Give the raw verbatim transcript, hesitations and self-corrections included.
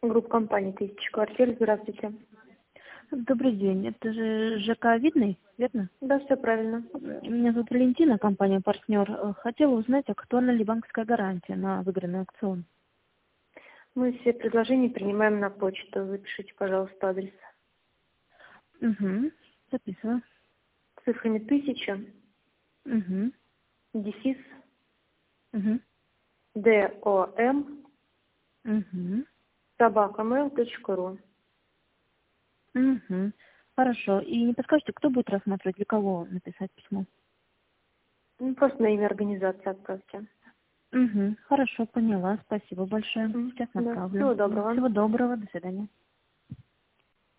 Группа компании «Тысяча квартир». Здравствуйте. Добрый день. Это же ЖК «Видный», верно? Да, все правильно. Меня зовут Валентина, компания «Партнер». Хотела узнать, актуальна ли банковская гарантия на выигранный аукцион. Мы все предложения принимаем на почту. Запишите, пожалуйста, адрес. Угу. Записываю. Цифрами тысяча, Угу. дефис, Угу. дом, Угу. собака мэйл точка ру. Угу. Хорошо. И не подскажете, кто будет рассматривать, для кого написать письмо? Ну, просто на имя организации отправьте. Угу. Хорошо, поняла. Спасибо большое. М, Сейчас Да. направлю. Всего доброго. Всего доброго. До свидания.